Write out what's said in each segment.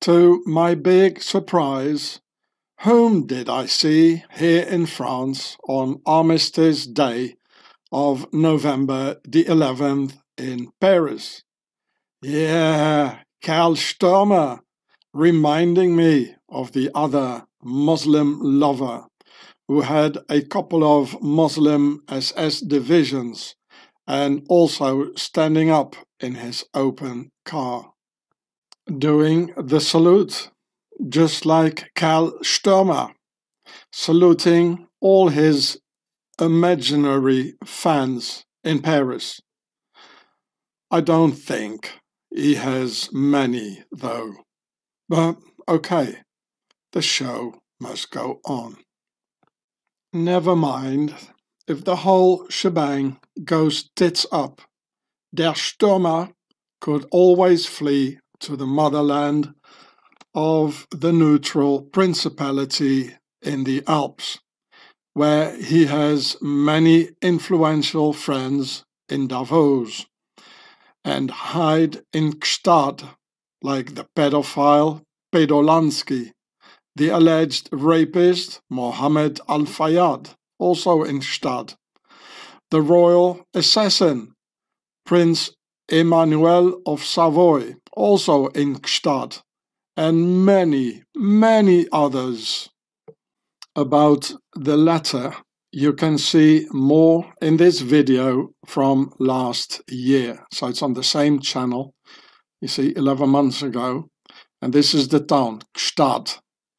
To my big surprise, whom did I see here in France on Armistice Day of November the 11th in Paris? Yeah, Karl Stürmer, reminding me of the other Muslim lover who had a couple of Muslim SS divisions and also standing up in his open car, doing the salute, just like Karl Stürmer, saluting all his imaginary fans in Paris. I don't think he has many, though. But okay, the show must go on. Never mind if the whole shebang goes tits up. Der Stürmer could always flee to the motherland of the neutral principality in the Alps, where he has many influential friends in Davos, and hide in Gstaad, like the pedophile Pedolansky, the alleged rapist Mohammed Al-Fayyad, also in Gstaad, the royal assassin Prince Emmanuel of Savoy, also in Gstaad, and many, many others. About the latter, you can see more in this video from last year. So it's on the same channel, you see, 11 months ago. And this is the town, Gstaad,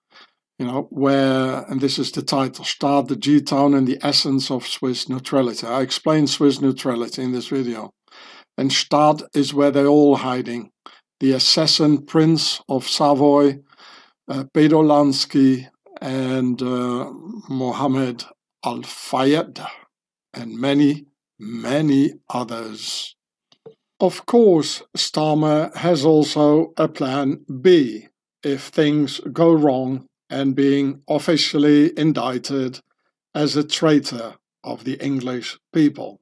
and this is the title, Gstaad, the G-town and the essence of Swiss neutrality. I explained Swiss neutrality in this video. And Gstaad is where they're all hiding. The assassin Prince of Savoy, Pedolansky, and Mohammed Al-Fayyad, and many, many others. Of course, Stürmer has also a plan B if things go wrong and being officially indicted as a traitor of the English people.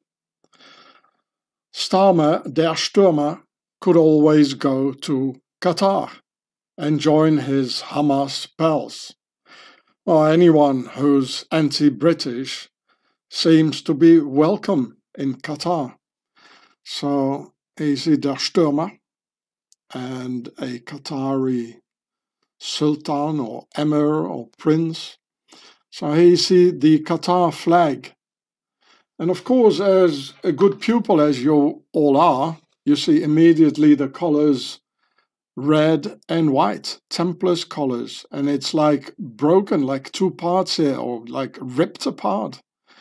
Der Stürmer, could always go to Qatar and join his Hamas pals. Well, anyone who's anti-British seems to be welcome in Qatar. So is he Der Stürmer and a Qatari sultan or emir or prince. So here you see the Qatar flag. And of course, as a good pupil as you all are, you see immediately the colors red and white, Templars colors, and it's like broken, like two parts here, or like ripped apart,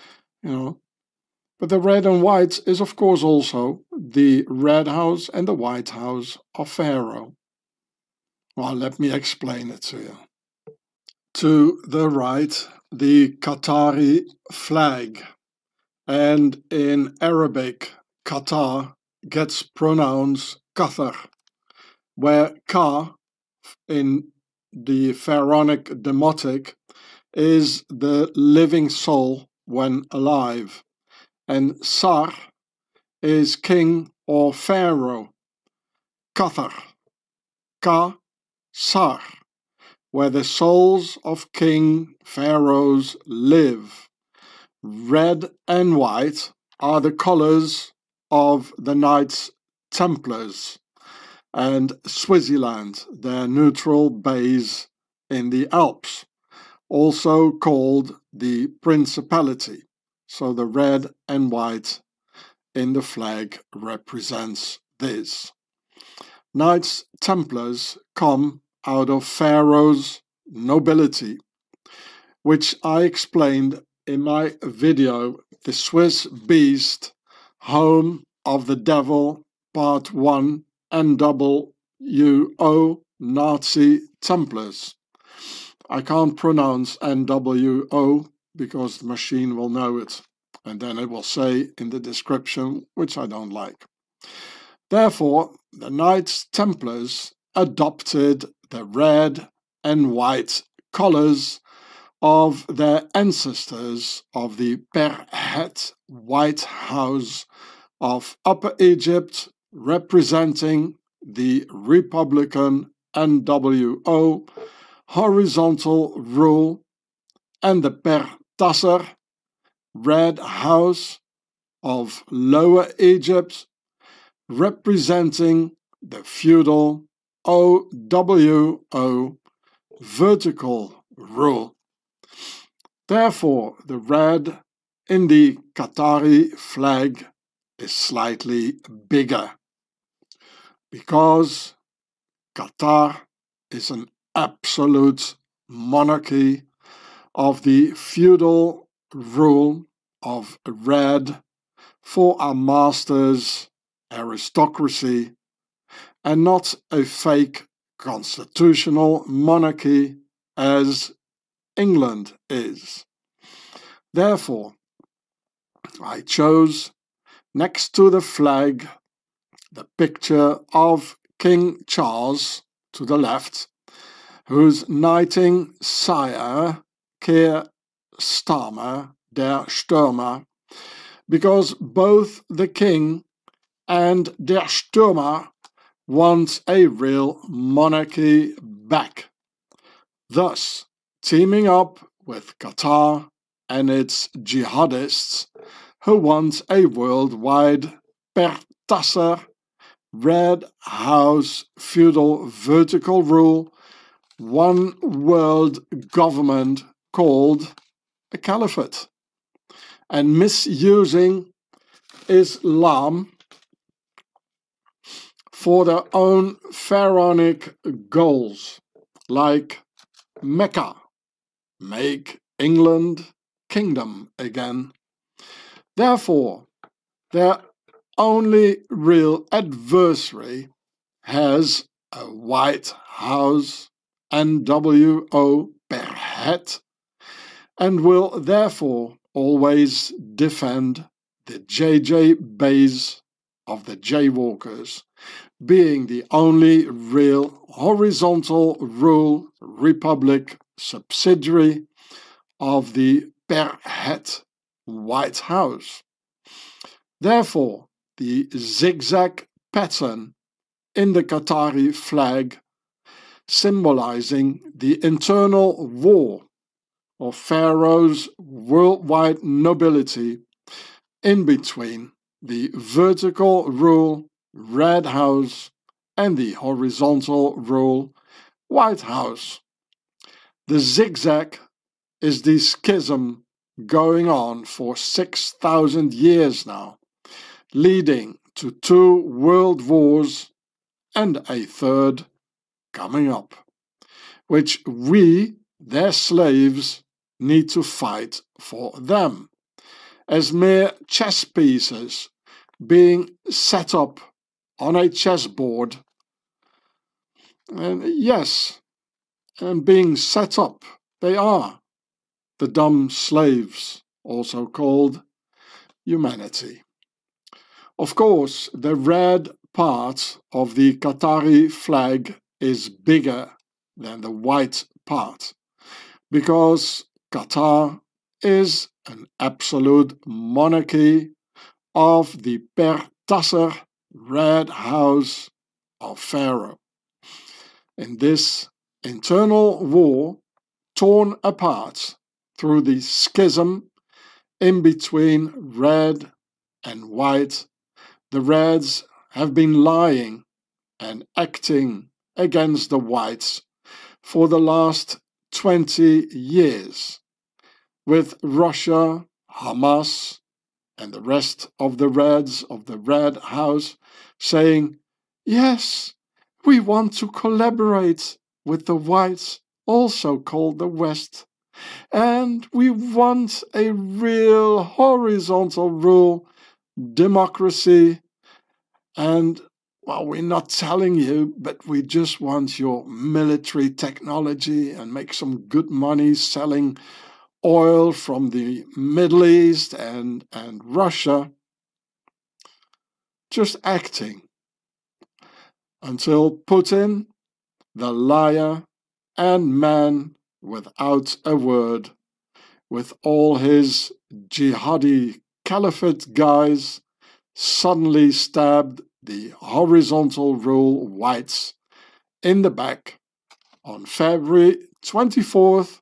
But the red and white is of course also the red house and the white house of Pharaoh. Well, let me explain it to you. To the right, the Qatari flag, and in Arabic, Qatar gets pronounced Qatar, where Ka in the pharaonic demotic is the living soul when alive, and Sar is king or pharaoh. Qatar, Ka, Sar, where the souls of king pharaohs live. Red and white are the colors of the Knights Templars, and Swaziland, their neutral base in the Alps, also called the Principality. So the red and white in the flag represents this. Knights Templars come out of Pharaoh's nobility, which I explained in my video, The Swiss Beast, Home of the Devil, Part 1, NWO Nazi Templars. I can't pronounce NWO because the machine will know it, and then it will say in the description, which I don't like. Therefore, the Knights Templars adopted the red and white colors of their ancestors of the Per-Het White House of Upper Egypt, representing the Republican NWO, horizontal rule, and the Pertasser, Red House of Lower Egypt, representing the feudal OWO, vertical rule. Therefore, the red in the Qatari flag is slightly bigger, because Qatar is an absolute monarchy of the feudal rule of red for our masters' aristocracy, and not a fake constitutional monarchy as England is. Therefore, I chose, next to the flag, the picture of King Charles to the left, whose knighting sire, Keir Starmer, der Stürmer, because both the king and der Stürmer want a real monarchy back, thus teaming up with Qatar and its jihadists, who want a worldwide Pertasser, Red House feudal vertical rule, one world government called a caliphate, and misusing Islam for their own pharaonic goals, like Mecca, make England kingdom again. Therefore, their only real adversary has a White House NWO per head, and will therefore always defend the JJ base of the Jaywalkers, being the only real horizontal rule republic subsidiary of the per head White House. Therefore, the zigzag pattern in the Qatari flag, symbolizing the internal war of Pharaoh's worldwide nobility in between the vertical rule Red House and the horizontal rule White House. The zigzag is the schism going on for 6,000 years now, leading to 2 world wars and a third coming up, which we, their slaves, need to fight for them, as mere chess pieces being set up on a chessboard. And yes, and being set up, they are the dumb slaves, also called humanity. Of course, the red part of the Qatari flag is bigger than the white part, because Qatar is an absolute monarchy of the Pertasser Red House of Pharaoh. In this internal war, torn apart through the schism in between red and white, the Reds have been lying and acting against the Whites for the last 20 years, with Russia, Hamas, and the rest of the Reds of the Red House saying, yes, we want to collaborate with the Whites, also called the West, and we want a real horizontal rule, democracy, and, well, we're not telling you, but we just want your military technology and make some good money selling oil from the Middle East and Russia. Just acting. Until Putin, the liar and man without a word, with all his jihadi caliphate guys, suddenly stabbed the horizontal rule Whites in the back on February 24th,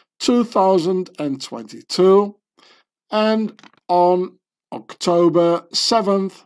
2022 and on October 7th,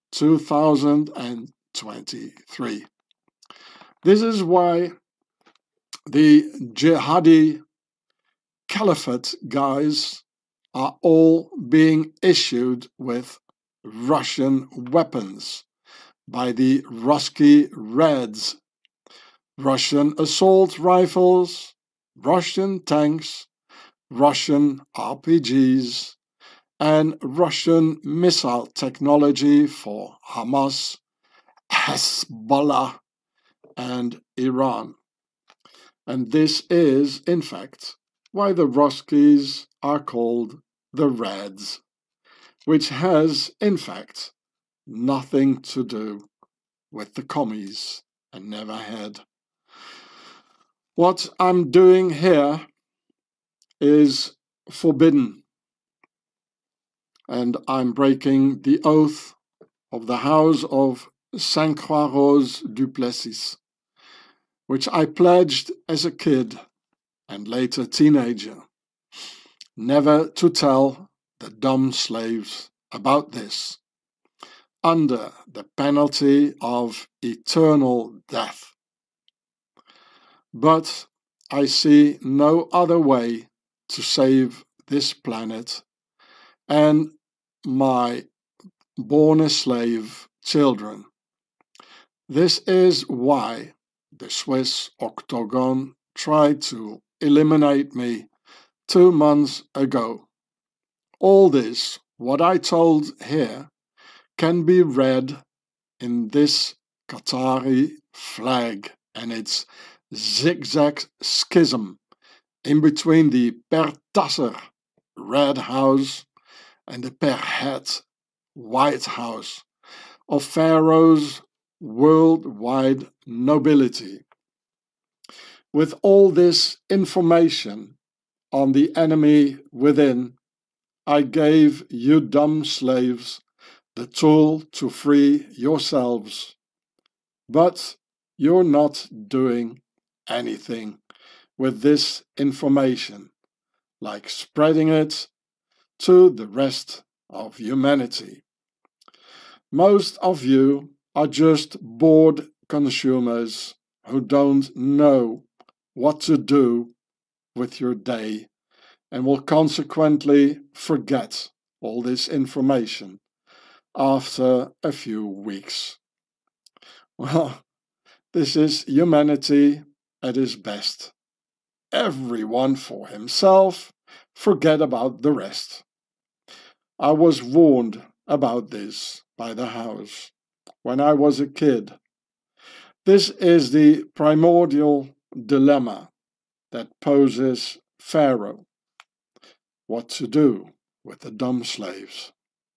2023. This is why the jihadi caliphate guys are all being issued with Russian weapons by the Ruski Reds, Russian assault rifles, Russian tanks, Russian RPGs, and Russian missile technology for Hamas, Hezbollah, and Iran. And this is, in fact, why the Ruskis are called the Reds, which has, in fact, nothing to do with the commies and never had. What I'm doing here is forbidden, and I'm breaking the oath of the House of Sainte-Croix-Rose du Plessis, which I pledged as a kid and later teenager, never to tell the dumb slaves about this, under the penalty of eternal death. But I see no other way to save this planet and my born-a-slave children. This is why the Swiss Octagon tried to eliminate me 2 months ago. All this, what I told here, can be read in this Qatari flag and its zigzag schism in between the Per Tasser Red House and the Per Het White House of Pharaoh's worldwide nobility. With all this information on the enemy within, I gave you dumb slaves the tool to free yourselves. But you're not doing anything with this information, like spreading it to the rest of humanity. Most of you are just bored consumers who don't know what to do with your day and will consequently forget all this information after a few weeks. Well, this is humanity at its best. Everyone for himself, forget about the rest. I was warned about this by the house when I was a kid. This is the primordial dilemma that poses Pharaoh. What to do with the dumb slaves?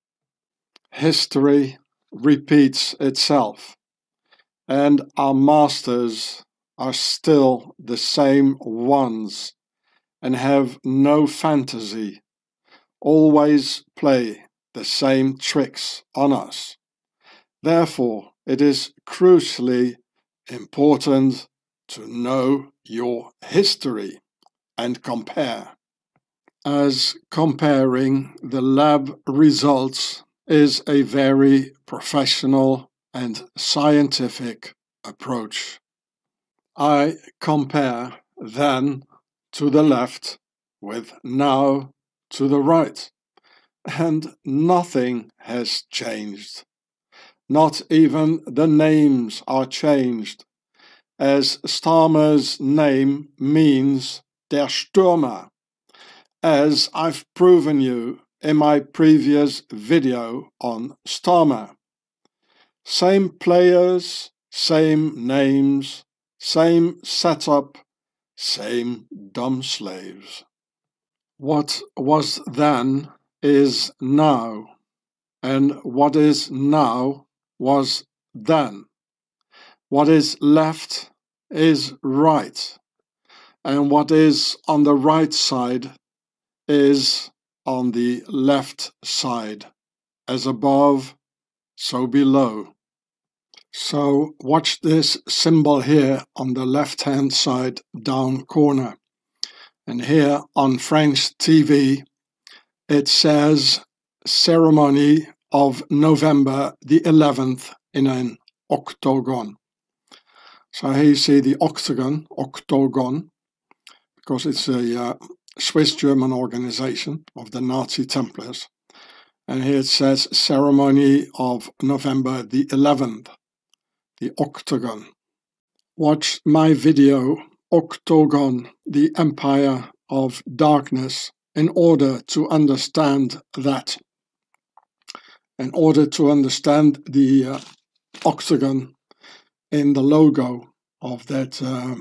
History repeats itself, and our masters are still the same ones and have no fantasy, always play the same tricks on us. Therefore, it is crucially important to know your history and compare, as comparing the lab results is a very professional and scientific approach. I compare then to the left with now to the right, and nothing has changed. Not even the names are changed, as Starmer's name means Der Stürmer, as I've proven you in my previous video on Starmer. Same players, same names, same setup, same dumb slaves. What was then is now, and what is now was then. What is left is right, and what is on the right side is on the left side, as above, so below. So watch this symbol here on the left-hand side down corner. And here on French TV, it says ceremony of November the 11th in an octagon. So here you see the octagon, because it's a Swiss-German organization of the Nazi Templars. And here it says ceremony of November the 11th, the octagon. Watch my video, Octagon, the Empire of Darkness, in order to understand that. In order to understand the octagon in the logo of that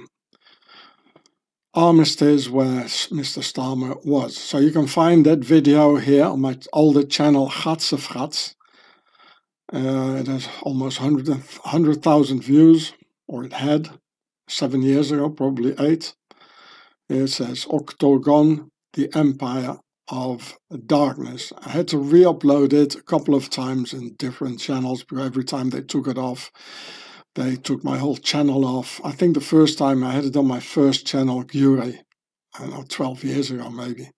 armistice where Mr. Stamer was. So you can find that video here on my older channel, Gatsefrats. It has almost 100,000 views, or it had 7 years ago, probably 8. It says Octagon, the Empire of Darkness. I had to re-upload it a couple of times in different channels, because every time they took it off, they took my whole channel off. I think the first time I had it on my first channel, Gure, I don't know, 12 years ago maybe.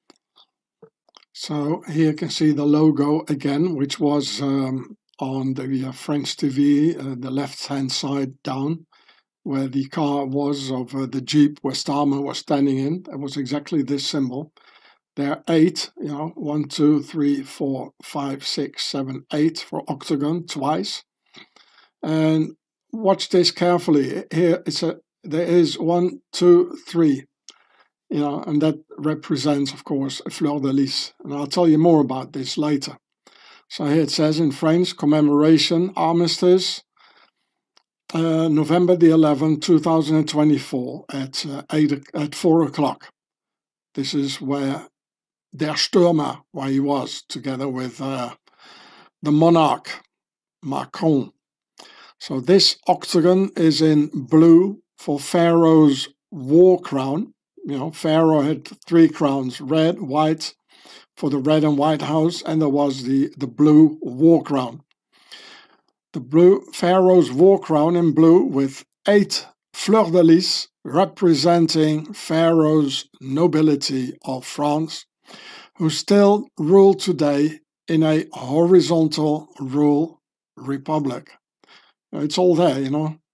So here you can see the logo again, which was on the French TV, the left-hand side down, where the car was of the Jeep where Stamer was standing in. It was exactly this symbol. There are 8, 1, 2, 3, 4, 5, 6, 7, 8 for octagon twice. And watch this carefully. Here there is 1, 2, 3, and that represents, of course, a fleur de lis. And I'll tell you more about this later. So here it says in French, commemoration, armistice, November the 11th, 2024 at 4 o'clock. This is where Der Stürmer, where he was, together with the monarch, Macron. So this octagon is in blue for Pharaoh's war crown. Pharaoh had 3 crowns, red, white, for the red and white house, and there was the blue war crown. The blue Pharaoh's war crown in blue with 8 fleurs de lis representing Pharaoh's nobility of France, who still rule today in a horizontal rule republic. It's all there,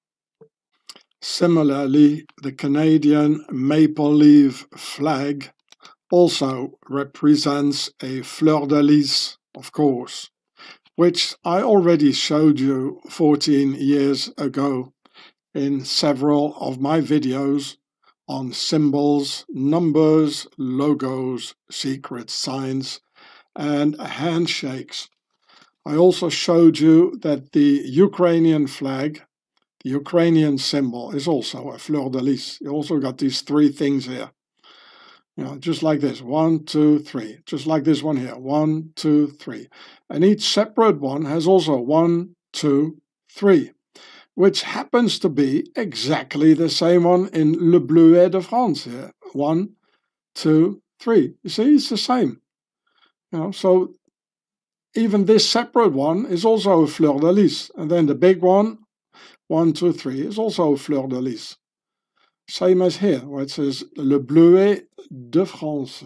Similarly, the Canadian maple leaf flag also represents a fleur de lis, of course, which I already showed you 14 years ago in several of my videos on symbols, numbers, logos, secret signs, and handshakes. I also showed you that the Ukrainian flag, the Ukrainian symbol, is also a fleur de lis. You also got these 3 things here. Just like this, 1, 2, 3. Just like this one here, 1, 2, 3. And each separate one has also 1, 2, 3, which happens to be exactly the same one in Le Bleuet de France here. 1, 2, 3. You see, it's the same. So even this separate one is also a fleur de lis. And then the big one, 1, 2, 3, is also a fleur de lis. Same as here, where it says Le Bleuet de France.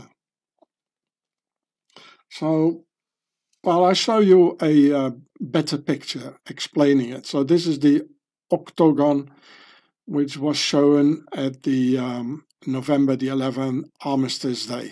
So, I'll show you a better picture explaining it. So this is the octagon, which was shown at the November the 11th Armistice Day.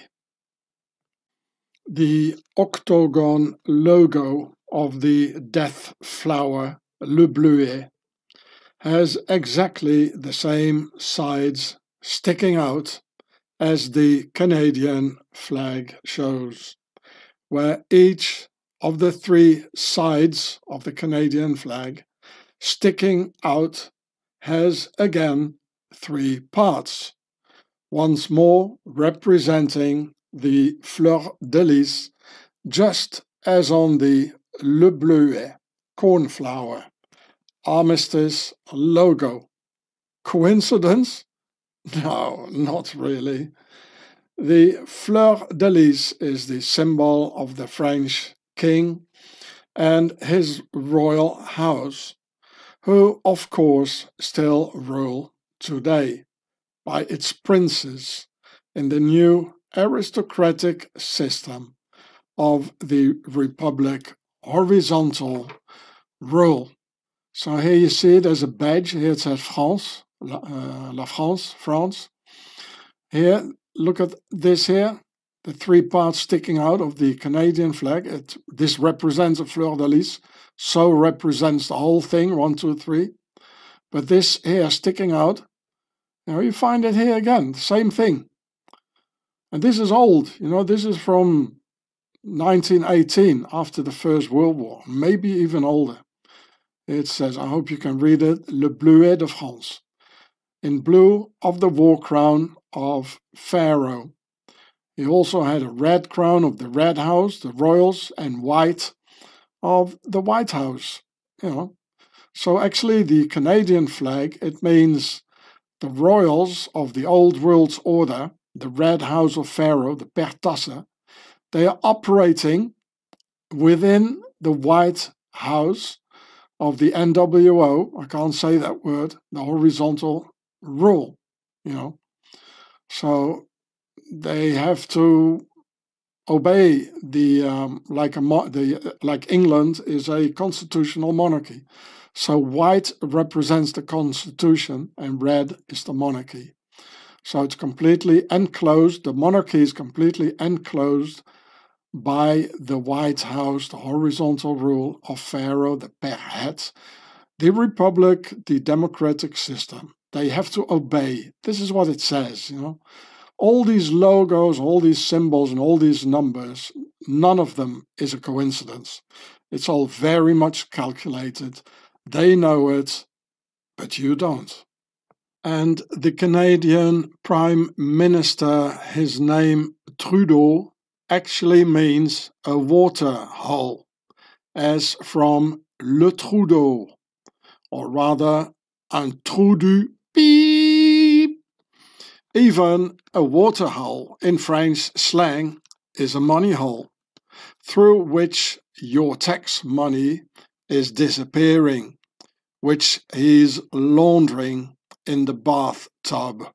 The octagon logo of the death flower, Le Bleuet, has exactly the same sides sticking out as the Canadian flag shows, where each of the 3 sides of the Canadian flag sticking out has again 3 parts, once more representing the fleur de lis, just as on the Le Bleuet cornflower armistice logo. Coincidence? No, not really. The fleur de lis is the symbol of the French king and his royal house, who of course still rule today by its princes in the new aristocratic system of the Republic horizontal rule. So here you see it as a badge. Here it says France, La France, France. Here, look at this here, the three parts sticking out of the Canadian flag. This represents a fleur de lis, so represents the whole thing, 1, 2, 3. But this here sticking out, you find it here again, same thing. And this is old, this is from 1918, after the First World War, maybe even older. It says, I hope you can read it, Le Bleuet de France, in blue of the war crown of Pharaoh. He also had a red crown of the Red House, the royals, and white of the White House, So actually the Canadian flag, it means the royals of the old world's order, the Red House of Pharaoh, the Père Tasse, they are operating within the White House of the NWO, I can't say that word, the horizontal rule, So they have to obey like England is a constitutional monarchy. So white represents the constitution and red is the monarchy. So it's completely enclosed, the monarchy is completely enclosed by the White House, the horizontal rule of Pharaoh, the Père Het, the republic, the democratic system. They have to obey. This is what it says, All these logos, all these symbols, and all these numbers, none of them is a coincidence. It's all very much calculated. They know it, but you don't. And the Canadian Prime Minister, his name Trudeau, actually means a water hole, as from Le Trudeau, or rather un trou du beep. Even a water hole in French slang is a money hole, through which your tax money is disappearing, which he's laundering in the bathtub.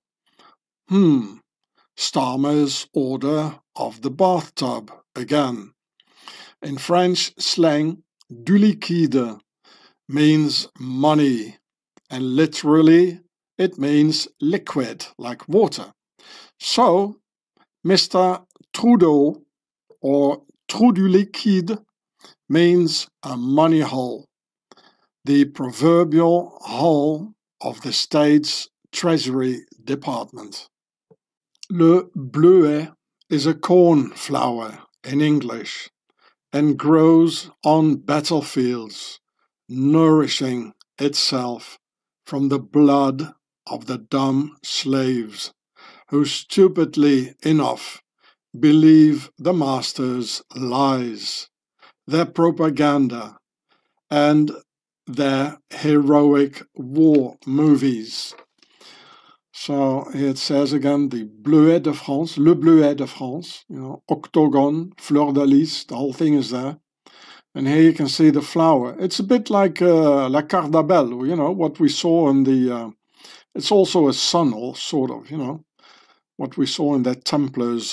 Starmer's order of the bathtub again. In French slang, du liquide means money, and literally it means liquid, like water. So, Mr. Trudeau, or trou du liquide, means a money hole, the proverbial hole of the state's Treasury Department. Le Bleuet is a cornflower in English and grows on battlefields, nourishing itself from the blood of the dumb slaves who stupidly enough believe the master's lies, their propaganda, and their heroic war movies. So it says again, the Bleuet de France, Le Bleuet de France, octagon, fleur de lis, the whole thing is there. And here you can see the flower. It's a bit like La Cardabelle, what we saw in the, it's also a sun, sort of, what we saw in that Templars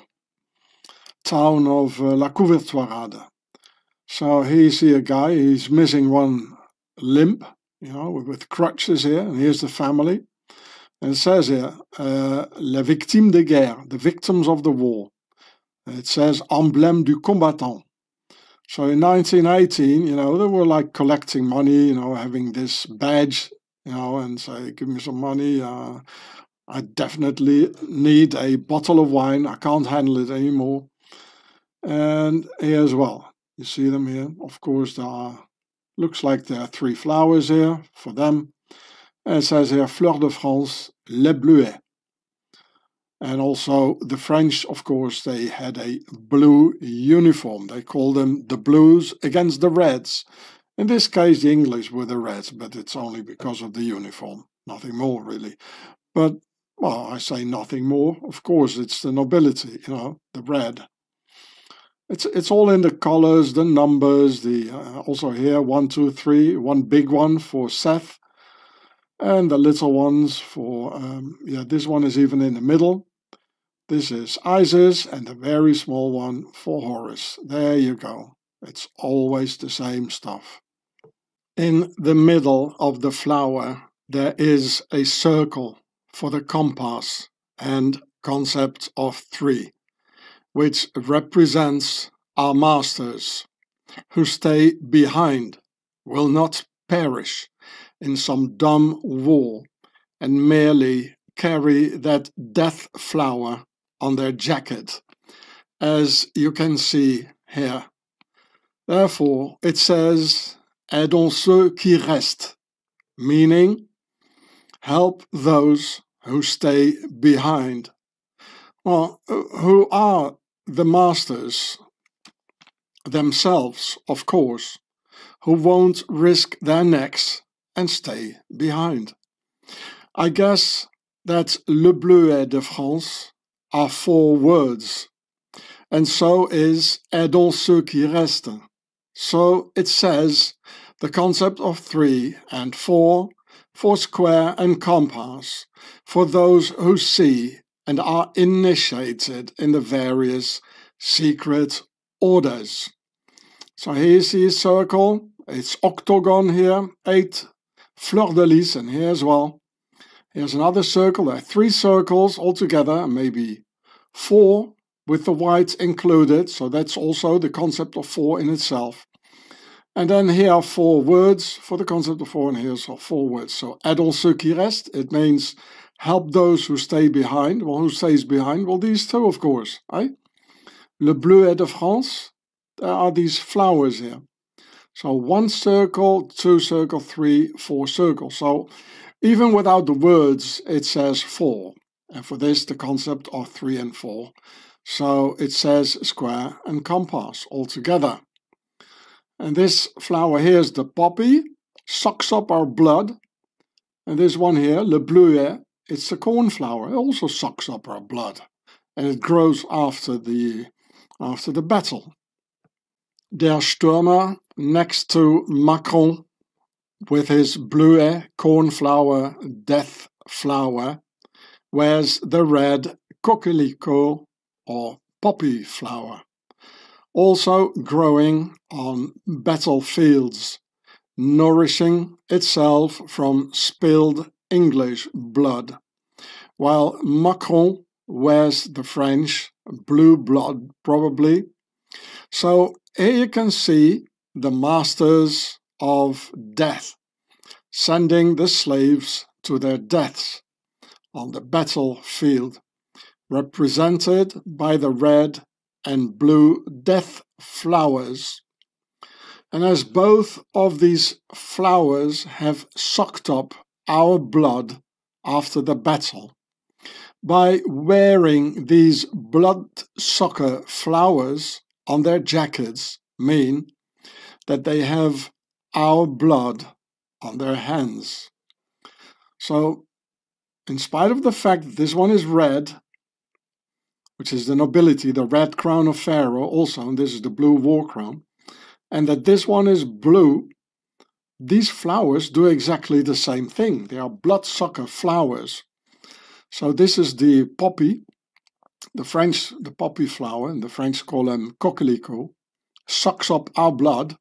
town of La Couvertoirade. So here you see a guy, he's missing one limb, with crutches here, and here's the family. And it says here, les victimes de guerre, the victims of the war. It says emblème du combattant. So in 1918, they were like collecting money, having this badge, and say, give me some money. I definitely need a bottle of wine. I can't handle it anymore. And here as well, you see them here. Of course, looks like there are 3 flowers here for them. And it says here, Fleur de France, Les Bleuets. And also the French, of course, they had a blue uniform. They called them the Blues against the Reds. In this case, the English were the Reds, but it's only because of the uniform. Nothing more, really. But, well, I say nothing more. Of course, it's the nobility, the red. It's all in the colors, the numbers, the also here 1, 2, 3, one big one for Seth, and the little ones for this one is even in the middle. This is Isis, and the very small one for Horus. There you go. It's always the same stuff. In the middle of the flower, there is a circle for the compass and concept of 3, which represents our masters who stay behind, will not perish in some dumb war and merely carry that death flower on their jacket, as you can see here. Therefore, it says, aidons ceux qui restent, meaning help those who stay behind. Well, who are the masters themselves, of course, who won't risk their necks and stay behind. I guess that Le Bleuet de France are 4 words, and so is aidons ceux qui restent. So it says the concept of 3 and 4 for square and compass for those who see and are initiated in the various secret orders. So here you see a circle, it's octagon here, 8 fleur-de-lis, and here as well. Here's another circle, there are 3 circles altogether, maybe 4 with the white included, so that's also the concept of 4 in itself. And then here are 4 words for the concept of 4, and here's 4 words. So aidons ceux qui restent, it means help those who stay behind. Well, who stays behind? Well, these 2, of course, eh? Le Bleuet de France, there are these flowers here. So 1 circle, 2 circle, 3, 4 circles. So even without the words, it says 4. And for this, the concept of 3 and 4. So it says square and compass altogether. And this flower here is the poppy, sucks up our blood. And this one here, Le Bleuet, it's the cornflower. It also sucks up our blood. And it grows after the battle. Der Stürmer, next to Macron, with his Bleuet, cornflower, death flower, wears the red coquelicot or poppy flower, also growing on battlefields, nourishing itself from spilled English blood, while Macron wears the French blue blood, probably. So here you can see the masters of death sending the slaves to their deaths on the battlefield, represented by the red and blue death flowers. And as both of these flowers have sucked up our blood after the battle, by wearing these bloodsucker flowers on their jackets mean that they have our blood on their hands. So, in spite of the fact that this one is red, which is the nobility, the red crown of Pharaoh also, and this is the blue war crown, and that this one is blue, these flowers do exactly the same thing. They are bloodsucker flowers. So this is the poppy, the poppy flower, and the French call them coquelicot, sucks up our blood.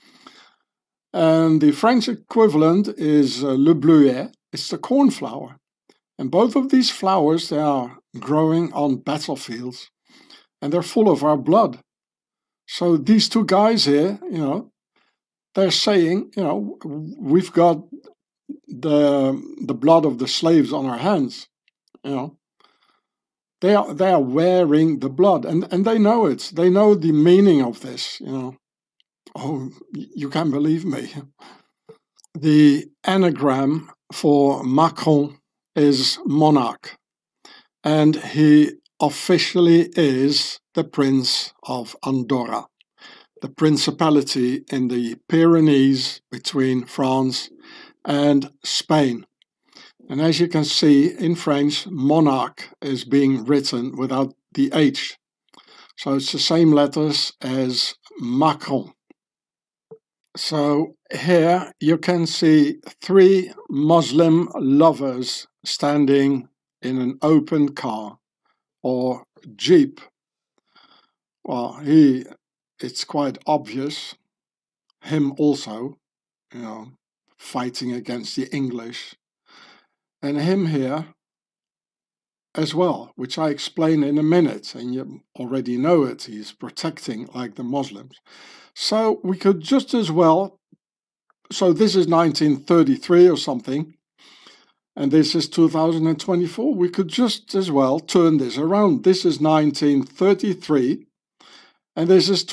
And the French equivalent is Le Bleuet, it's the cornflower. And both of these flowers, they are growing on battlefields, and they're full of our blood. So these 2 guys here, they're saying, we've got the blood of the slaves on our hands. They are wearing the blood, and they know it. They know the meaning of this. Oh, you can't believe me. The anagram for Macron is monarch, and he officially is the Prince of Andorra, the principality in the Pyrenees between France and Spain. And as you can see in French, monarch is being written without the H. So it's the same letters as Macron. So here you can see three Muslim lovers standing in an open car or jeep. Well, it's quite obvious, him also, fighting against the English, and him here as well, which I explain in a minute, and you already know it. He's protecting like the Muslims. So we could just as well, so this is 1933 or something, and this is 2024. We could just as well turn this around. This is 1933, and this is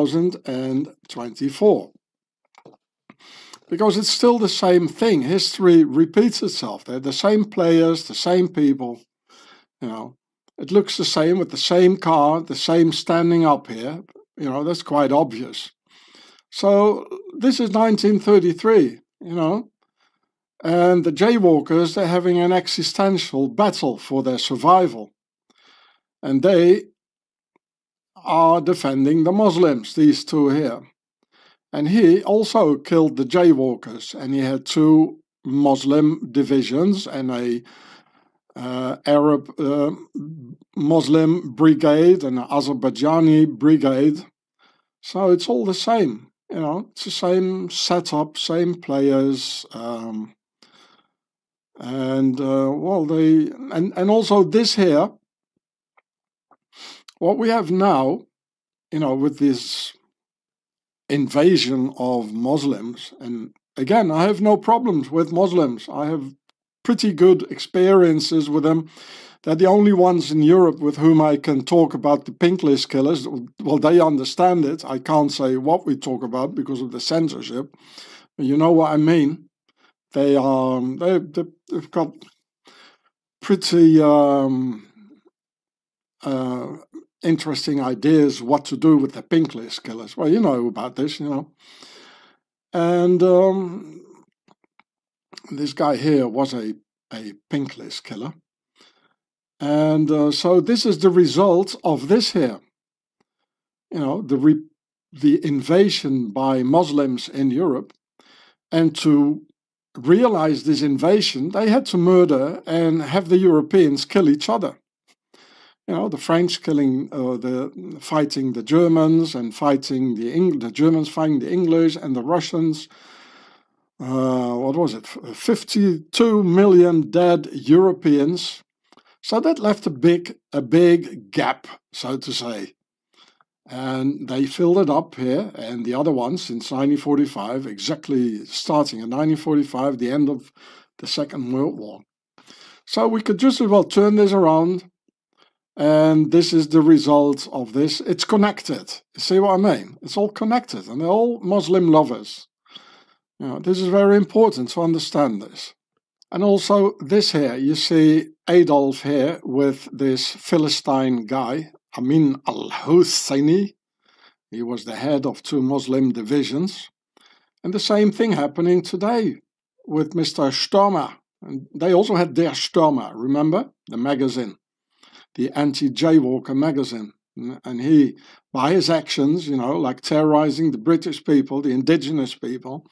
2024. Because it's still the same thing. History repeats itself. They're the same players, the same people. It looks the same with the same car, the same standing up here. That's quite obvious. So this is 1933, and the jaywalkers, they're having an existential battle for their survival. And they are defending the Muslims, these two here. And he also killed the jaywalkers, and he had two Muslim divisions and a Arab Muslim brigade and an Azerbaijani brigade. So it's all the same, it's the same setup, same players, and also this here, what we have now, with this invasion of Muslims, and again, I have no problems with Muslims. I have pretty good experiences with them. They're the only ones in Europe with whom I can talk about the pink list killers. Well, they understand it. I can't say what we talk about because of the censorship. But you know what I mean. They've got pretty interesting ideas what to do with the pink list killers. Well, you know about this, And this guy here was a pink list killer. And so this is the result of this here. The invasion by Muslims in Europe. And to realize this invasion, they had to murder and have the Europeans kill each other. The French fighting the Germans, and the Germans fighting the English, and the Russians. What was it? 52 million dead Europeans. So that left a big gap, so to say. And they filled it up here, and the other ones since 1945, exactly starting in 1945, the end of the Second World War. So we could just as well turn this around, and this is the result of this. It's connected. You see what I mean? It's all connected, and they're all Muslim lovers. This is very important to understand this. And also this here, you see Adolf here with this Philistine guy, Amin al-Husseini. He was the head of two Muslim divisions. And the same thing happening today with Mr. Stürmer. And they also had Der Stürmer, remember? The magazine, the anti-jaywalker magazine. And he, by his actions, like terrorizing the British people, the indigenous people,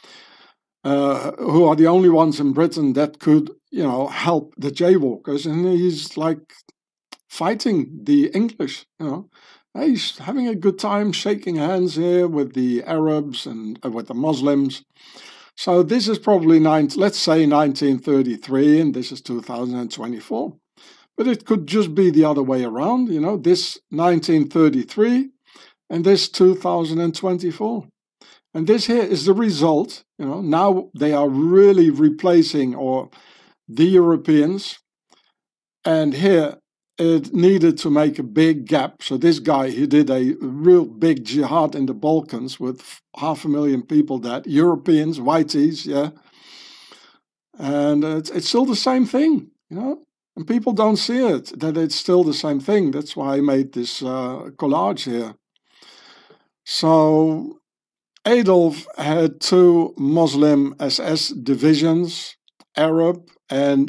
who are the only ones in Britain that could, help the jaywalkers. And he's like fighting the English, He's having a good time shaking hands here with the Arabs and with the Muslims. So this is probably, let's say 1933, and this is 2024. But it could just be the other way around, this 1933 and this 2024. And this here is the result, now they are really replacing the Europeans. And here it needed to make a big gap. So this guy, he did a real big jihad in the Balkans with 500,000 people dead. Europeans, whiteys, yeah. And it's still the same thing, And people don't see it, that it's still the same thing. That's why I made this collage here. So Adolf had two Muslim SS divisions, Arab and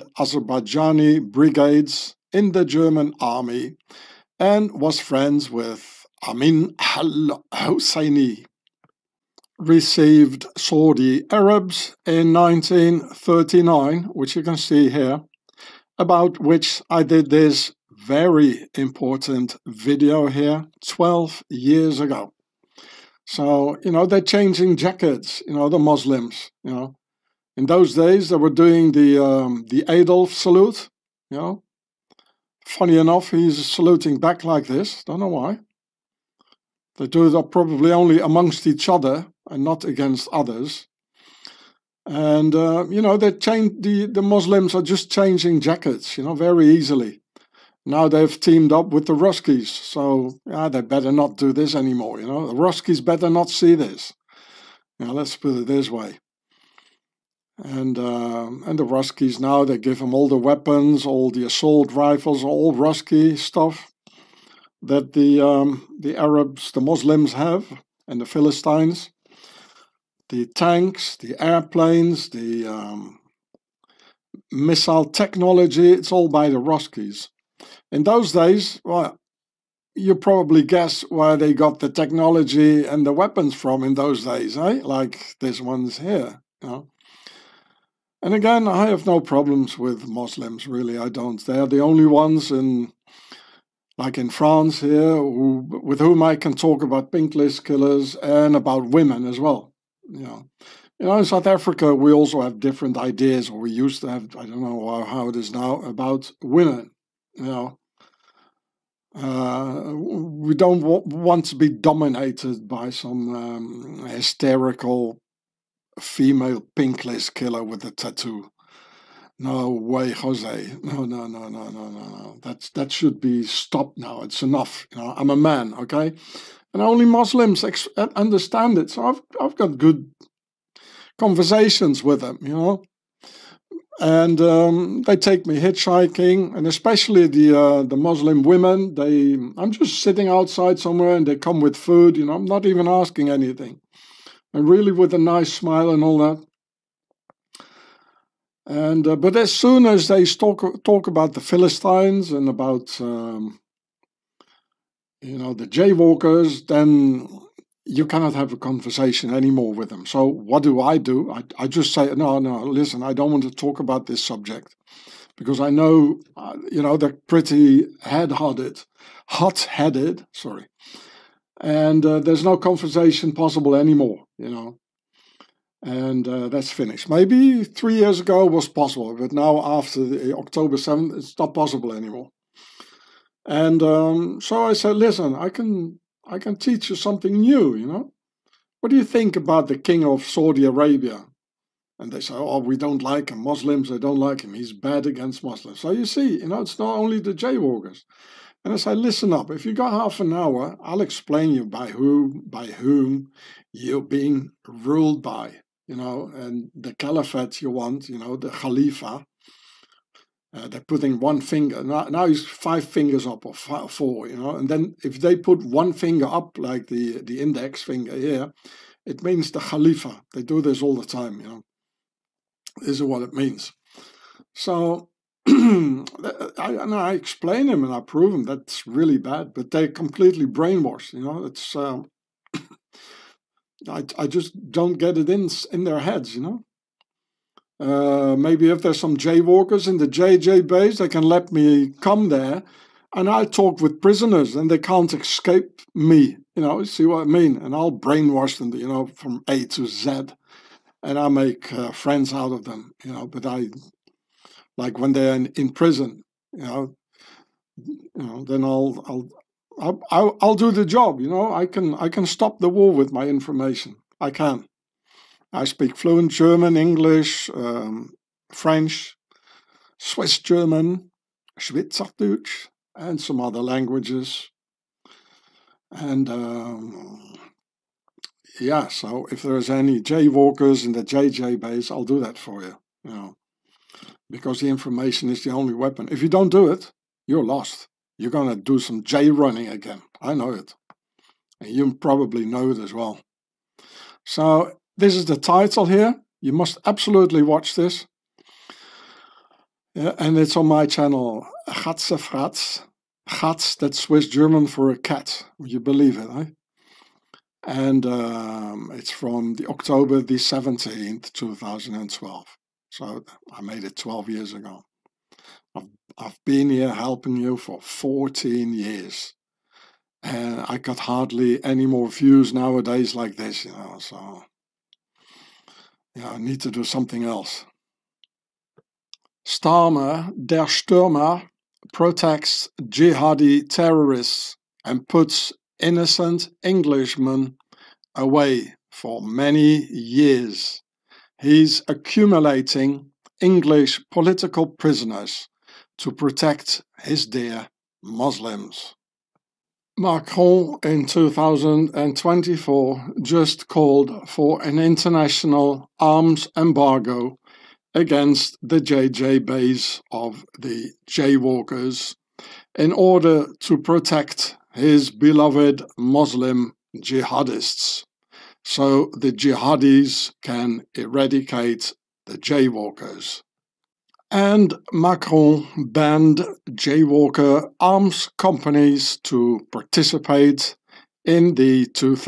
Azerbaijani brigades in the German army, and was friends with Amin al-Husseini received Saudi Arabs in 1939, which you can see here, about which I did this very important video here 12 years ago. So, they're changing jackets, the Muslims, In those days, they were doing the Adolf salute, Funny enough, he's saluting back like this. Don't know why. They do it probably only amongst each other and not against others. And, the Muslims are just changing jackets, very easily. Now they've teamed up with the Ruskies, so they better not do this anymore, The Ruskies better not see this. Let's put it this way. And the Ruskies now, they give them all the weapons, all the assault rifles, all Rusky stuff that the Arabs, the Muslims have, and the Philistines. The tanks, the airplanes, the missile technology, it's all by the Ruskies. In those days, well, you probably guess where they got the technology and the weapons from in those days, eh? Like this one's here, And again, I have no problems with Muslims, really, I don't. They're the only ones like in France here, with whom I can talk about pink list killers and about women as well. In South Africa, we also have different ideas, or we used to have, I don't know how it is now, about women. We don't want to be dominated by some hysterical female pink list killer with a tattoo. No way, Jose. No. That should be stopped now. It's enough. I'm a man, okay? And only Muslims understand it. So I've got good conversations with them, And they take me hitchhiking, and especially the Muslim women. I'm just sitting outside somewhere, and they come with food. I'm not even asking anything, and really with a nice smile and all that. And but as soon as they talk about the Philistines and about the jaywalkers, then you cannot have a conversation anymore with them. So what do? I just say, no, listen, I don't want to talk about this subject, because I know, they're pretty hot-headed, sorry. And there's no conversation possible anymore, And that's finished. Maybe 3 years ago was possible, but now after the October 7th, it's not possible anymore. And so I said, listen, I can teach you something new, What do you think about the king of Saudi Arabia? And they say, oh, we don't like him. Muslims, they don't like him. He's bad against Muslims. So you see, it's not only the jaywalkers. And I say, listen up. If you got half an hour, I'll explain you by whom you're being ruled by, and the caliphate you want, the Khalifa. They're putting one finger. Now he's 5 fingers up, or 4, And then if they put one finger up, like the index finger here, it means the Khalifa. They do this all the time, This is what it means. So I explain him and I prove him that's really bad, but they're completely brainwashed. It's I just don't get it in their heads. Maybe if there's some jaywalkers in the JJ base, they can let me come there, and I talk with prisoners, and they can't escape me. See what I mean? And I'll brainwash them, from A to Z, and I make friends out of them. But like when they're in prison, then I'll do the job. I can stop the war with my information. I can. I speak fluent German, English, French, Swiss German, Schweizerdeutsch, and some other languages. And so if there's any jaywalkers in the JJ base, I'll do that for you, because the information is the only weapon. If you don't do it, you're lost. You're going to do some J running again. I know it. And you probably know it as well. So this is the title here. You must absolutely watch this. And it's on my channel, Gatse Frats. Gat, that's Swiss German for a cat. Would you believe it, eh? And it's from the October the 17th, 2012. So I made it 12 years ago. I've been here helping you for 14 years. And I got hardly any more views nowadays like this, so I need to do something else. Stürmer, der Stürmer, protects jihadi terrorists and puts innocent Englishmen away for many years. He's accumulating English political prisoners to protect his dear Muslims. Macron in 2024 just called for an international arms embargo against the JJ base of the jaywalkers in order to protect his beloved Muslim jihadists, so the jihadis can eradicate the jaywalkers. And Macron banned jaywalker arms companies to participate in the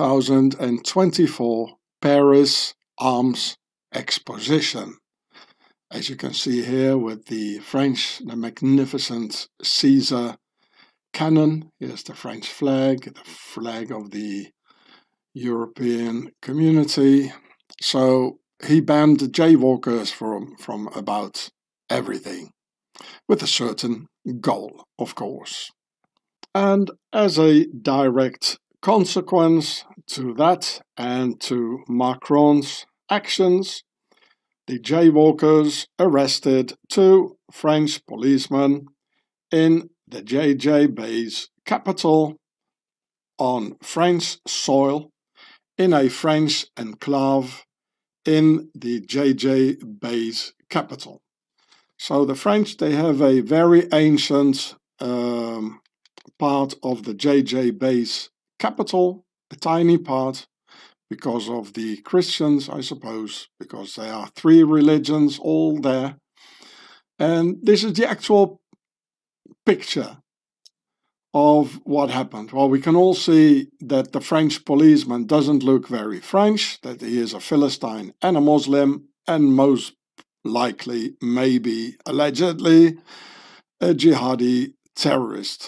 2024 Paris Arms Exposition. As you can see here with the magnificent Caesar cannon. Here's the French flag, the flag of the European community. So he banned the jaywalkers from about everything, with a certain goal, of course. And as a direct consequence to that and to Macron's actions, the jaywalkers arrested 2 French policemen in the JJ base capital on French soil in a French enclave in the JJ base capital. So the French, they have a very ancient part of the JJ base capital, a tiny part, because of the Christians, I suppose, because there are 3 religions all there. And this is the actual picture of what happened. Well, we can all see that the French policeman doesn't look very French, that he is a Philistine and a Muslim, and most likely, maybe, allegedly, a jihadi terrorist,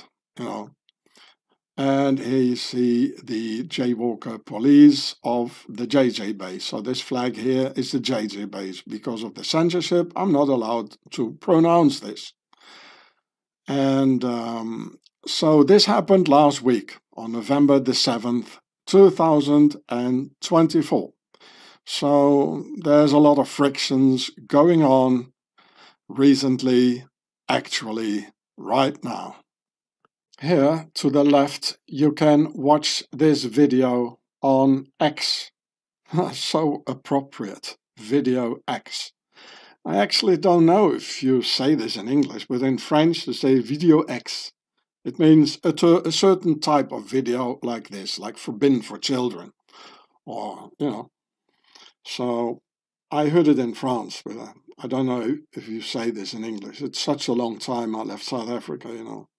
And here you see the jaywalker police of the JJ base. So this flag here is the JJ base. Because of the censorship, I'm not allowed to pronounce this. And so this happened last week on November the 7th, 2024. So there's a lot of frictions going on recently, actually, right now. Here to the left, you can watch this video on X. So appropriate, Video X. I actually don't know if you say this in English, but in French they say Video X. It means a certain type of video like this, like forbidden for children, or, So I heard it in France, but I don't know if you say this in English. It's such a long time I left South Africa,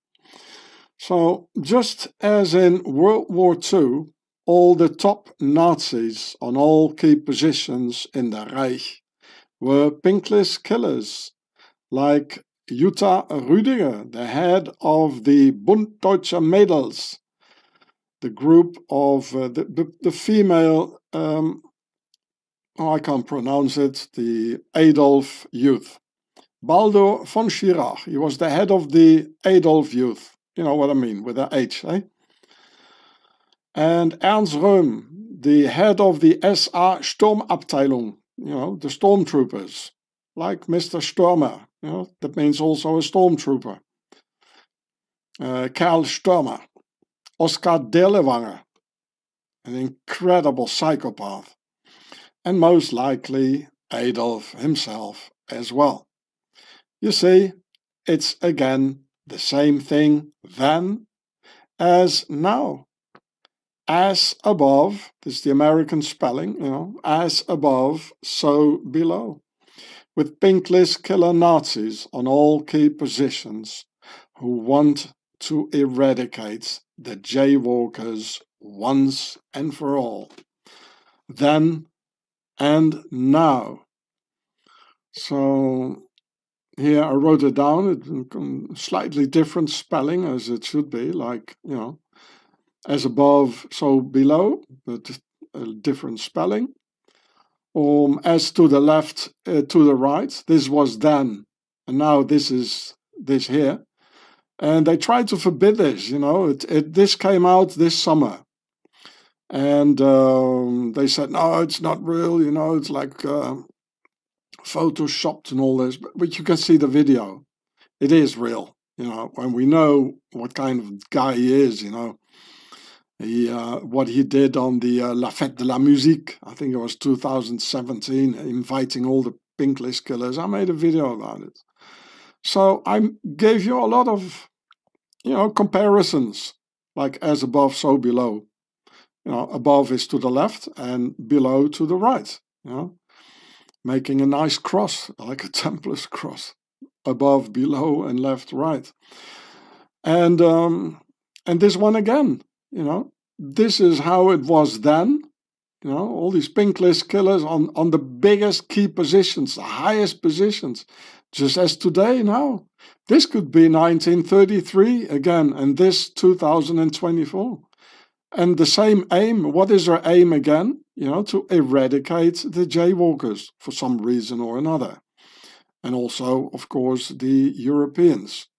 So just as in World War II, all the top Nazis on all key positions in the Reich were pinkless killers, like Jutta Rüdiger, the head of the Bund Deutscher Mädels, the group of the female, I can't pronounce it, the Adolf Youth. Baldur von Schirach, he was the head of the Adolf Youth. You know what I mean, with the H, eh? And Ernst Röhm, the head of the SA Sturmabteilung, the stormtroopers, like Mr. Stürmer, that means also a stormtrooper. Karl Stürmer, Oskar Dirlewanger, an incredible psychopath, and most likely Adolf himself as well. You see, it's again the same thing then as now. As above, this is the American spelling, as above, so below. With pinkless killer Nazis on all key positions who want to eradicate the jaywalkers once and for all. Then and now. So here I wrote it down, slightly different spelling as it should be, like, as above, so below, but a different spelling. As to the left, to the right. This was then, and now this is this here. And they tried to forbid this, this came out this summer. And they said, no, it's not real, it's like photoshopped and all this. But you can see the video. It is real, when we know what kind of guy he is, what he did on the La Fête de la Musique, I think it was 2017, inviting all the Pink List killers. I made a video about it. So I gave you a lot of, comparisons, like as above, so below. Above is to the left and below to the right, making a nice cross, like a Templars cross, above, below, and left, right. And this one again, this is how it was then. All these Pink List killers on the biggest key positions, the highest positions, just as today now. This could be 1933 again, and this 2024. And the same aim. What is their aim again? To eradicate the jaywalkers for some reason or another. And also, of course, the Europeans.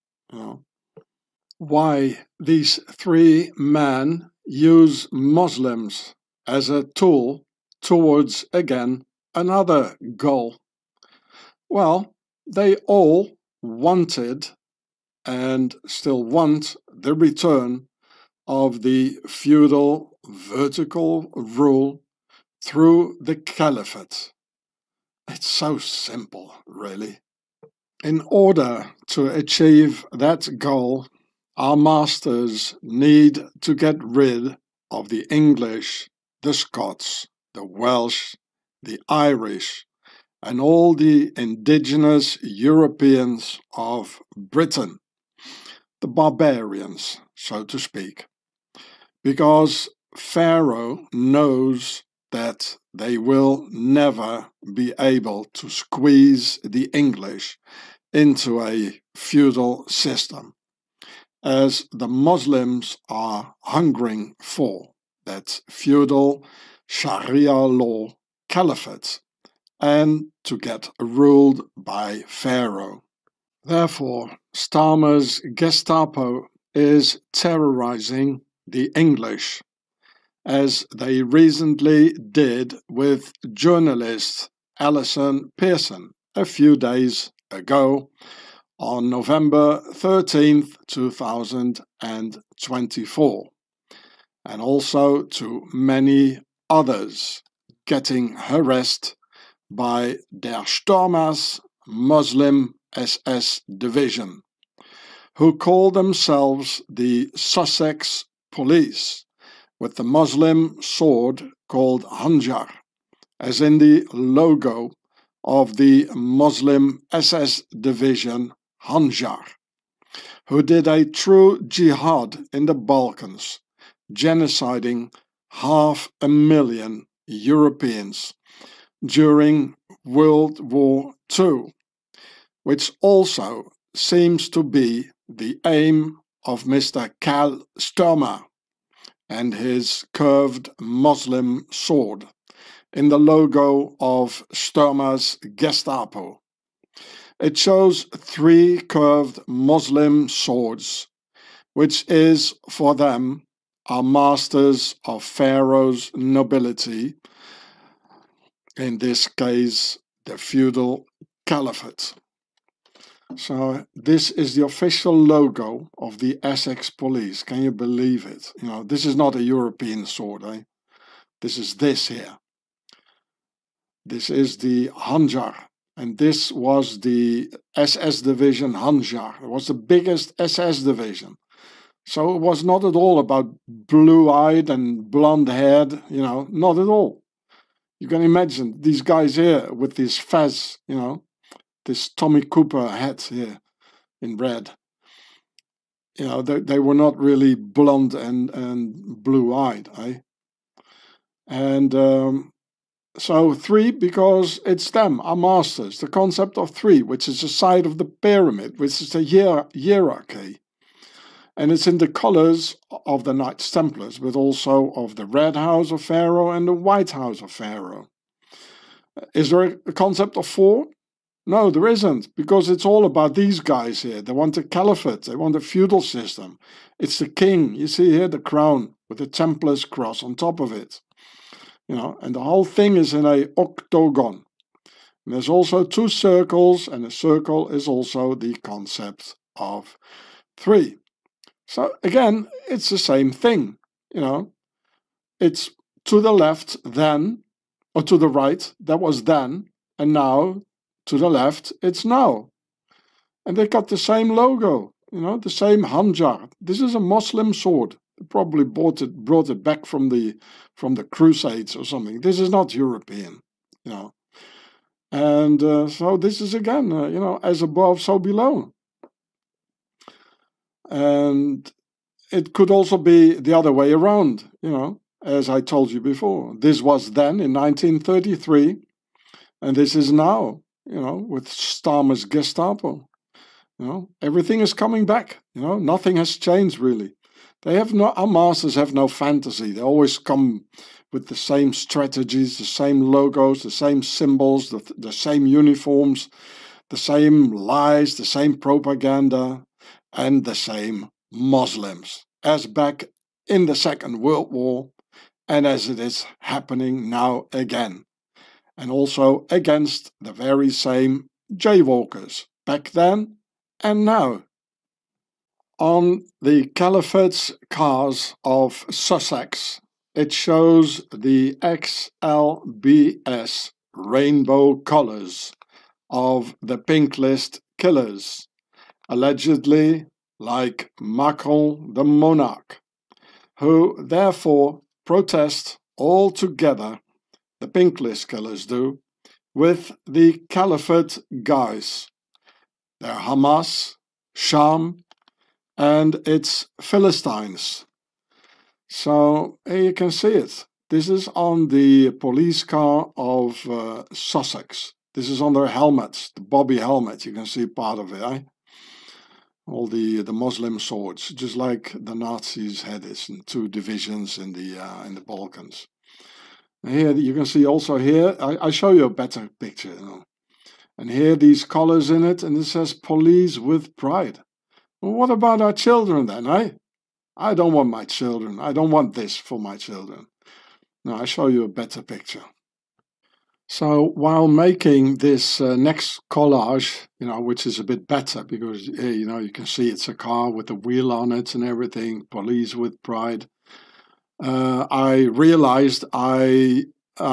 Why these three men use Muslims as a tool towards, again, another goal. Well, they all wanted and still want the return of the feudal vertical rule through the caliphate. It's so simple, really. In order to achieve that goal, our masters need to get rid of the English, the Scots, the Welsh, the Irish, and all the indigenous Europeans of Britain, the barbarians, so to speak, because Pharaoh knows that they will never be able to squeeze the English into a feudal system, as the Muslims are hungering for that feudal Sharia law caliphate, and to get ruled by Pharaoh. Therefore, Starmer's Gestapo is terrorizing the English, as they recently did with journalist Alison Pearson a few days ago on November 13th, 2024, and also to many others getting harassed by Der Stormers Muslim SS division, who call themselves the Sussex Police, with the Muslim sword called Hanjar, as in the logo of the Muslim SS division Hanjar, who did a true jihad in the Balkans, genociding 500,000 Europeans during World War II, which also seems to be the aim of Mr. Karl Stürmer and his curved Muslim sword in the logo of Stürmer's Gestapo. It shows 3 curved Muslim swords, which is for them are masters of Pharaoh's nobility, in this case the feudal caliphate. So this is the official logo of the Essex Police. Can you believe it? This is not a European sword, eh? This is this here. This is the Hanjar, and this was the SS division Hanjar. It was the biggest SS division. So it was not at all about blue-eyed and blonde-haired, not at all. You can imagine these guys here with this fez, this Tommy Cooper hat here in red. they were not really blonde and blue-eyed, eh? And so three, because it's them, our masters. The concept of three, which is the side of the pyramid, which is the hierarchy. And it's in the colors of the Knights Templars, but also of the Red House of Pharaoh and the White House of Pharaoh. Is there a concept of four? No, there isn't, because it's all about these guys here. They want a caliphate, they want a feudal system. It's the king, you see here the crown with the Templars cross on top of it. And the whole thing is in a octagon. And there's also two circles, and a circle is also the concept of three. So again, it's the same thing, It's to the left then, or to the right, that was then, and now to the left, it's now. And they got the same logo, the same hanjar. This is a Muslim sword. They probably brought it back from the Crusades or something. This is not European, And so this is again, as above, so below. And it could also be the other way around, as I told you before. This was then in 1933, and this is now, with Starmer's Gestapo. Everything is coming back, nothing has changed really. Our masters have no fantasy. They always come with the same strategies, the same logos, the same symbols, the same uniforms, the same lies, the same propaganda, and the same Muslims, as back in the Second World War, and as it is happening now again. And also against the very same jaywalkers, back then and now. On the Caliphate's cars of Sussex, it shows the XLBS rainbow colors of the pink list killers, allegedly like Macron the monarch, who therefore protest all together, the pink list killers do, with the Caliphate guys. They're Hamas, Sham, and it's Philistines. So here you can see it. This is on the police car of Sussex. This is on their helmets, the Bobby helmet. You can see part of it, eh? All the Muslim swords, just like the Nazis had this in two divisions in the Balkans. And here you can see also here. I show you a better picture, And here these colors in it, and it says "Police with Pride." Well, what about our children then, eh? I don't want my children. I don't want this for my children. Now I show you a better picture. So while making this next collage, which is a bit better because, you can see it's a car with a wheel on it and everything, Police with Pride, I realized I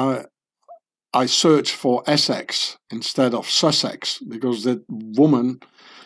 searched for Essex instead of Sussex because that woman,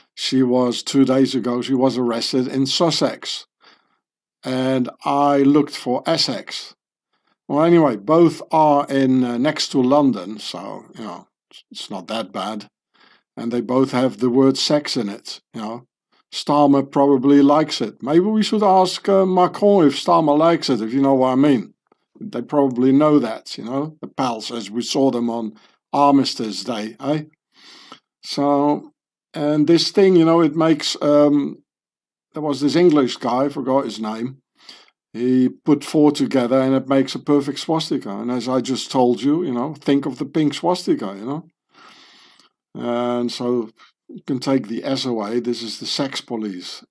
2 days ago, she was arrested in Sussex. And I looked for Essex. Well, anyway, both are in next to London, so, it's not that bad. And they both have the word sex in it, Starmer probably likes it. Maybe we should ask Macron if Starmer likes it, if you know what I mean. They probably know that, the pals, as we saw them on Armistice Day, eh? So, and this thing, it makes, there was this English guy, I forgot his name. He put 4 together and it makes a perfect swastika. And as I just told you, think of the pink swastika, And so you can take the S away. This is the sex police,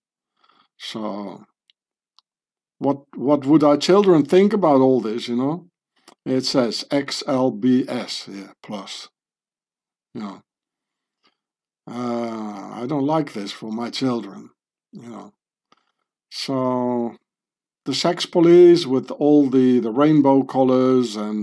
So what would our children think about all this, It says XLBS here, plus, I don't like this for my children, So the sex police with all the rainbow colors and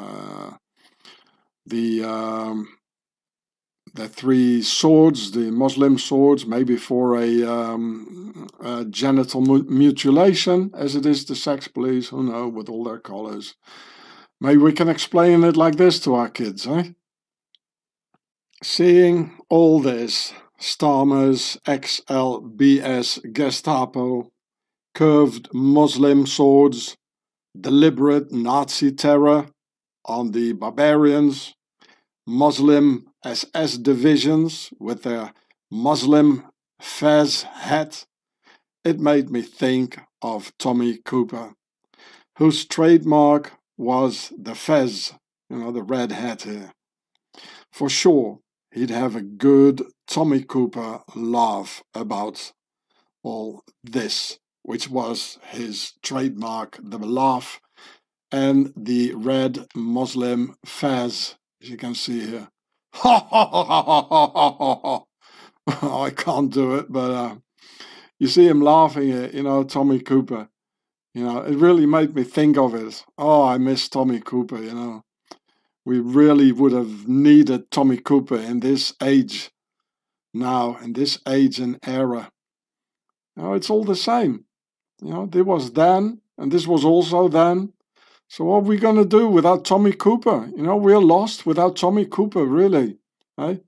the 3 swords, the Muslim swords, maybe for a genital mutilation, as it is the sex police, who knows, with all their colors. Maybe we can explain it like this to our kids, eh? Seeing all this, Starmer's XLBS Gestapo, curved Muslim swords, deliberate Nazi terror on the barbarians, Muslim SS divisions with their Muslim fez hat. It made me think of Tommy Cooper, whose trademark was the fez, the red hat here. For sure, he'd have a good Tommy Cooper laugh about all this, which was his trademark, the laugh and the red Muslim fez, as you can see here. I can't do it, but you see him laughing at, Tommy Cooper. It really made me think of it. Oh, I miss Tommy Cooper, We really would have needed Tommy Cooper in this age now, in this age and era. It's all the same. There was then, and this was also then. So what are we going to do without Tommy Cooper? We're lost without Tommy Cooper, really. Eh?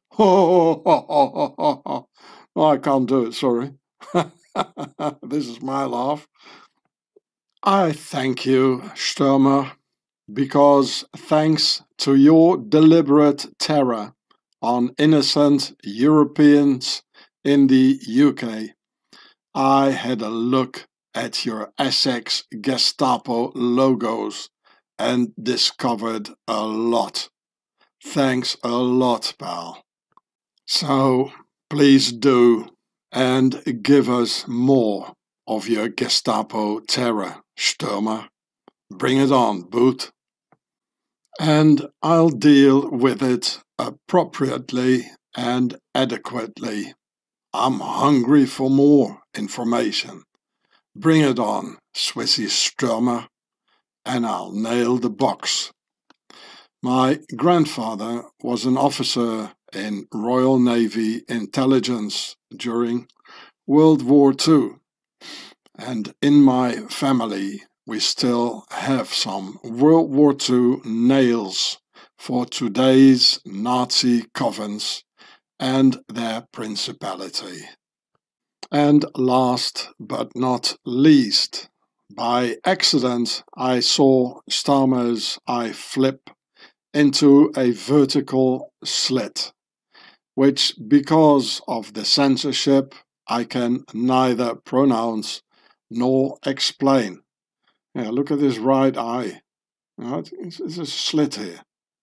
Oh, I can't do it, sorry. This is my laugh. I thank you, Stürmer, because thanks to your deliberate terror on innocent Europeans in the UK, I had a look at your Essex Gestapo logos and discovered a lot. Thanks a lot, pal. So please do, and give us more of your Gestapo terror, Stürmer. Bring it on, Boot. And I'll deal with it appropriately and adequately. I'm hungry for more information. Bring it on, Swissy Stürmer, and I'll nail the box. My grandfather was an officer in Royal Navy intelligence during World War II, and in my family we still have some World War II nails for today's Nazi covens and their principality. And last but not least, by accident I saw Starmer's eye flip into a vertical slit, which, because of the censorship, I can neither pronounce nor explain. Yeah, look at this right eye. It's a slit here.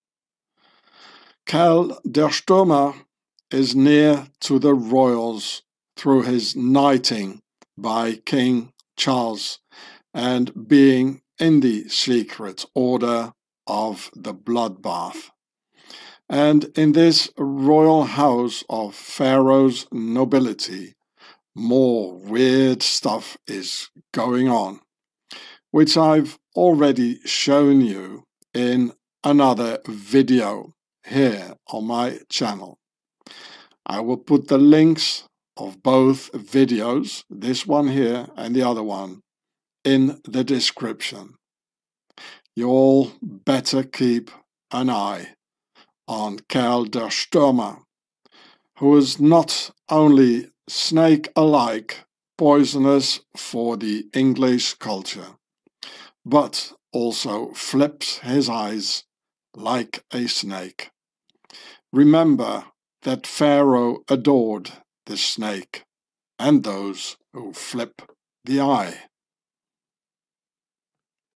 Karl der Stürmer is near to the royals through his knighting by King Charles and being in the secret order of the bloodbath. And in this royal house of Pharaoh's nobility, more weird stuff is going on, which I've already shown you in another video here on my channel. I will put the links of both videos, this one here and the other one, in the description. You all better keep an eye on Karl der Stürmer, who is not only snake-alike poisonous for the English culture, but also flips his eyes like a snake. Remember that Pharaoh adored the snake and those who flip the eye.